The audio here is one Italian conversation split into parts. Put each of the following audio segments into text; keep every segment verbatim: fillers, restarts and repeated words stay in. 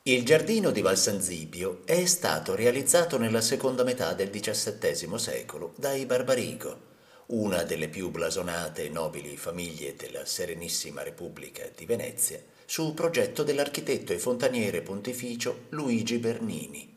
Il giardino di Val San Zibio è stato realizzato nella seconda metà del diciassettesimo secolo dai Barbarigo, una delle più blasonate e nobili famiglie della Serenissima Repubblica di Venezia, su progetto dell'architetto e fontaniere pontificio Luigi Bernini,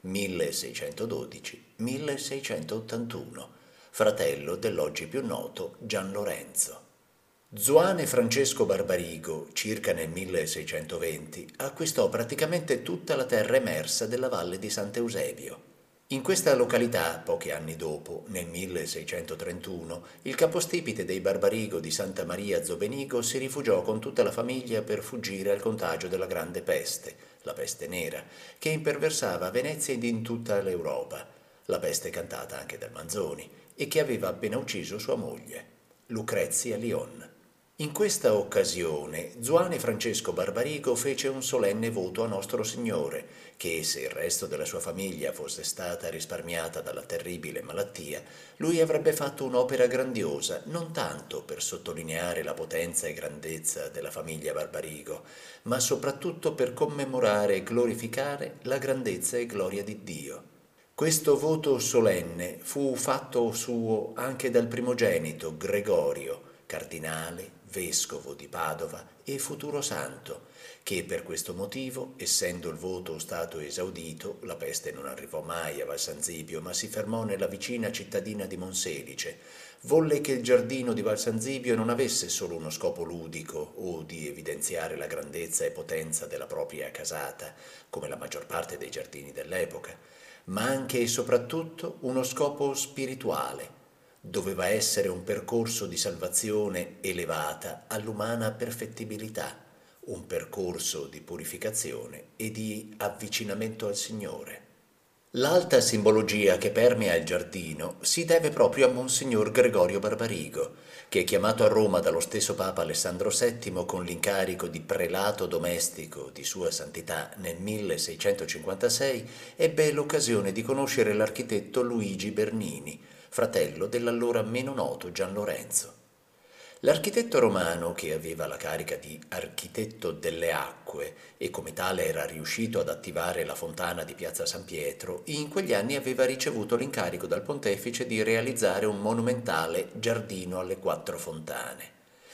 milleseicentododici-milleseicentottantuno, fratello dell'oggi più noto Gian Lorenzo. Zoane Francesco Barbarigo, circa nel milleseicentoventi, acquistò praticamente tutta la terra emersa della valle di Sant'Eusebio. In questa località, pochi anni dopo, nel milleseicentotrentuno, il capostipite dei Barbarigo di Santa Maria Zobenigo si rifugiò con tutta la famiglia per fuggire al contagio della grande peste, la peste nera, che imperversava Venezia ed in tutta l'Europa, la peste cantata anche dal Manzoni, e che aveva appena ucciso sua moglie, Lucrezia Lion. In questa occasione Zoane Francesco Barbarigo fece un solenne voto a Nostro Signore che, se il resto della sua famiglia fosse stata risparmiata dalla terribile malattia, lui avrebbe fatto un'opera grandiosa, non tanto per sottolineare la potenza e grandezza della famiglia Barbarigo, ma soprattutto per commemorare e glorificare la grandezza e gloria di Dio. Questo voto solenne fu fatto suo anche dal primogenito Gregorio, cardinale, vescovo di Padova e futuro santo, che per questo motivo, essendo il voto stato esaudito, la peste non arrivò mai a Val San Zibio, ma si fermò nella vicina cittadina di Monselice, volle che il giardino di Val San Zibio non avesse solo uno scopo ludico o di evidenziare la grandezza e potenza della propria casata, come la maggior parte dei giardini dell'epoca, ma anche e soprattutto uno scopo spirituale. Doveva essere un percorso di salvazione elevata all'umana perfettibilità, un percorso di purificazione e di avvicinamento al Signore. L'alta simbologia che permea il giardino si deve proprio a Monsignor Gregorio Barbarigo, che, chiamato a Roma dallo stesso Papa Alessandro settimo con l'incarico di prelato domestico di Sua Santità nel milleseicentocinquantasei, ebbe l'occasione di conoscere l'architetto Luigi Bernini, fratello dell'allora meno noto Gian Lorenzo. L'architetto romano, che aveva la carica di architetto delle acque e come tale era riuscito ad attivare la fontana di Piazza San Pietro, in quegli anni aveva ricevuto l'incarico dal pontefice di realizzare un monumentale giardino alle quattro fontane.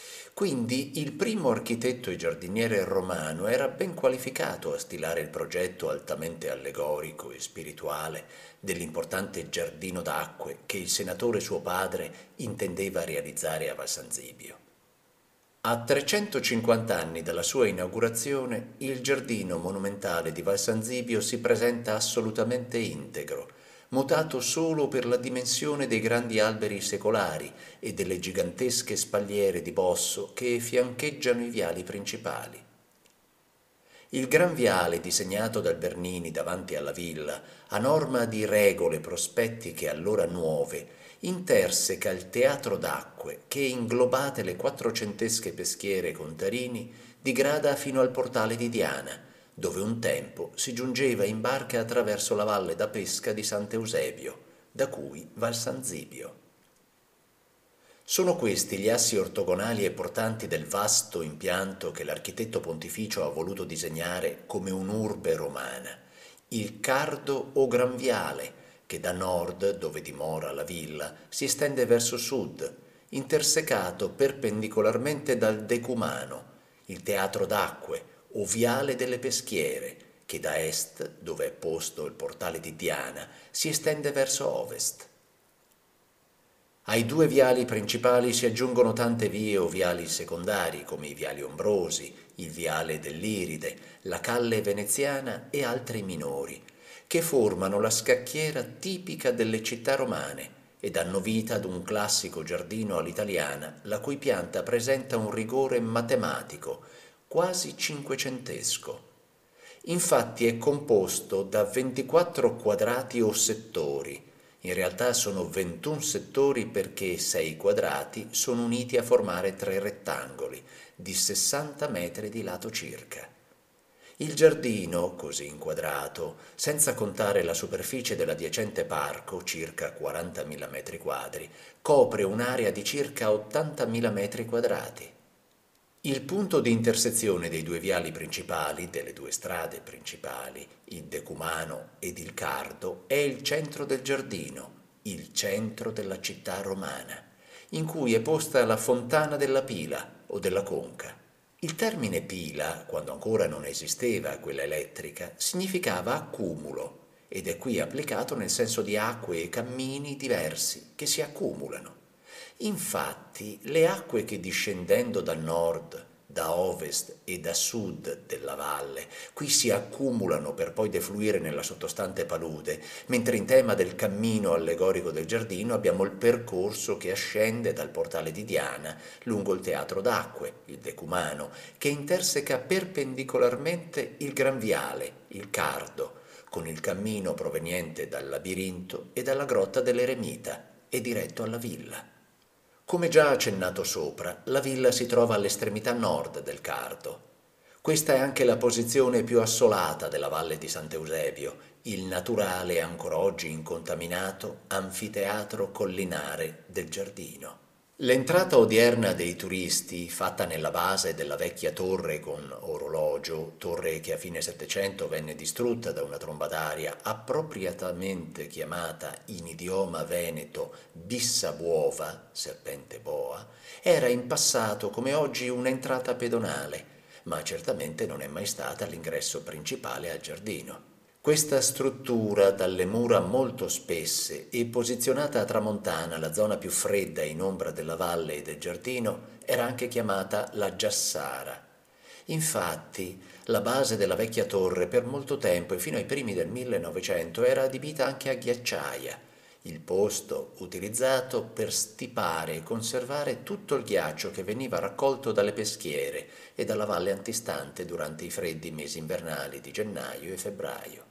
Quindi il primo architetto e giardiniere romano era ben qualificato a stilare il progetto altamente allegorico e spirituale dell'importante giardino d'acque che il senatore suo padre intendeva realizzare a Val San Zibio. A trecentocinquanta anni dalla sua inaugurazione, il giardino monumentale di Val San Zibio si presenta assolutamente integro, mutato solo per la dimensione dei grandi alberi secolari e delle gigantesche spalliere di bosso che fiancheggiano i viali principali. Il gran viale disegnato dal Bernini davanti alla villa, a norma di regole prospettiche allora nuove, interseca il teatro d'acque che, inglobate le quattrocentesche peschiere contarini, digrada fino al portale di Diana, dove un tempo si giungeva in barca attraverso la valle da pesca di Sant'Eusebio, da cui Val San Zibio. Sono questi gli assi ortogonali e portanti del vasto impianto che l'architetto pontificio ha voluto disegnare come un'urbe romana, il cardo o gran viale, che da nord, dove dimora la villa, si estende verso sud, intersecato perpendicolarmente dal decumano, il teatro d'acque o viale delle peschiere, che da est, dove è posto il portale di Diana, si estende verso ovest. Ai due viali principali si aggiungono tante vie o viali secondari, come i viali ombrosi, il viale dell'Iride, la calle veneziana e altri minori, che formano la scacchiera tipica delle città romane e danno vita ad un classico giardino all'italiana, la cui pianta presenta un rigore matematico, quasi cinquecentesco. Infatti è composto da ventiquattro quadrati o settori. In realtà sono ventuno settori perché sei quadrati sono uniti a formare tre rettangoli di sessanta metri di lato circa. Il giardino, così inquadrato, senza contare la superficie dell'adiacente parco, circa quarantamila metri quadri, copre un'area di circa ottantamila metri quadrati. Il punto di intersezione dei due viali principali, delle due strade principali, il Decumano ed il Cardo, è il centro del giardino, il centro della città romana, in cui è posta la fontana della Pila o della Conca. Il termine pila, quando ancora non esisteva quella elettrica, significava accumulo ed è qui applicato nel senso di acque e cammini diversi che si accumulano. Infatti, le acque che discendendo da nord, da ovest e da sud della valle, qui si accumulano per poi defluire nella sottostante palude, mentre in tema del cammino allegorico del giardino abbiamo il percorso che ascende dal portale di Diana lungo il teatro d'acque, il Decumano, che interseca perpendicolarmente il Gran Viale, il Cardo, con il cammino proveniente dal labirinto e dalla grotta dell'Eremita e diretto alla villa. Come già accennato sopra, la villa si trova all'estremità nord del Cardo. Questa è anche la posizione più assolata della valle di Sant'Eusebio, il naturale e ancora oggi incontaminato anfiteatro collinare del giardino. L'entrata odierna dei turisti, fatta nella base della vecchia torre con orologio, torre che a fine Settecento venne distrutta da una tromba d'aria, appropriatamente chiamata in idioma veneto bissa buova, serpente boa, era in passato come oggi un'entrata pedonale, ma certamente non è mai stata l'ingresso principale al giardino. Questa struttura, dalle mura molto spesse e posizionata a tramontana, la zona più fredda in ombra della valle e del giardino, era anche chiamata la Giassara. Infatti, la base della vecchia torre per molto tempo e fino ai primi del millenovecento era adibita anche a ghiacciaia, il posto utilizzato per stipare e conservare tutto il ghiaccio che veniva raccolto dalle peschiere e dalla valle antistante durante i freddi mesi invernali di gennaio e febbraio.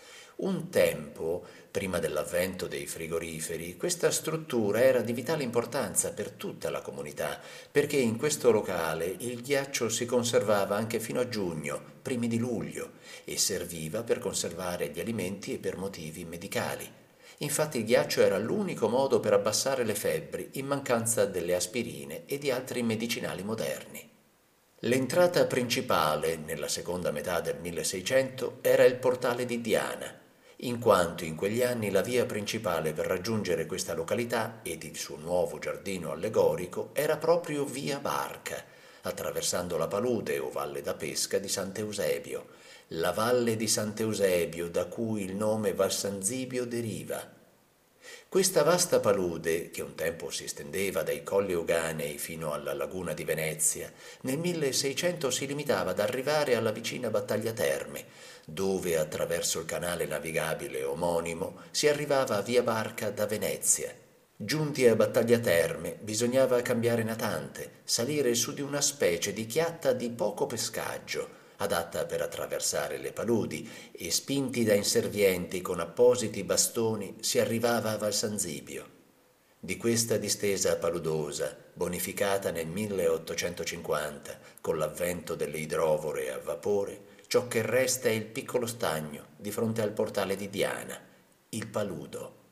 Un tempo, prima dell'avvento dei frigoriferi, questa struttura era di vitale importanza per tutta la comunità, perché in questo locale il ghiaccio si conservava anche fino a giugno, primi di luglio, e serviva per conservare gli alimenti e per motivi medicali. Infatti il ghiaccio era l'unico modo per abbassare le febbri in mancanza delle aspirine e di altri medicinali moderni. L'entrata principale, nella seconda metà del milleseicento, era il portale di Diana, in quanto in quegli anni la via principale per raggiungere questa località ed il suo nuovo giardino allegorico era proprio via Barca, attraversando la palude o valle da pesca di Sant'Eusebio, la valle di Sant'Eusebio da cui il nome Valsanzibio deriva. Questa vasta palude, che un tempo si estendeva dai Colli Euganei fino alla laguna di Venezia, nel milleseicento si limitava ad arrivare alla vicina Battaglia Terme, dove attraverso il canale navigabile omonimo si arrivava a via Barca da Venezia. Giunti a Battaglia Terme bisognava cambiare natante, salire su di una specie di chiatta di poco pescaggio, adatta per attraversare le paludi, e spinti da inservienti con appositi bastoni si arrivava a Valsanzibio. Di questa distesa paludosa, bonificata nel milleottocentocinquanta con l'avvento delle idrovore a vapore, ciò che resta è il piccolo stagno di fronte al portale di Diana, il Paludo.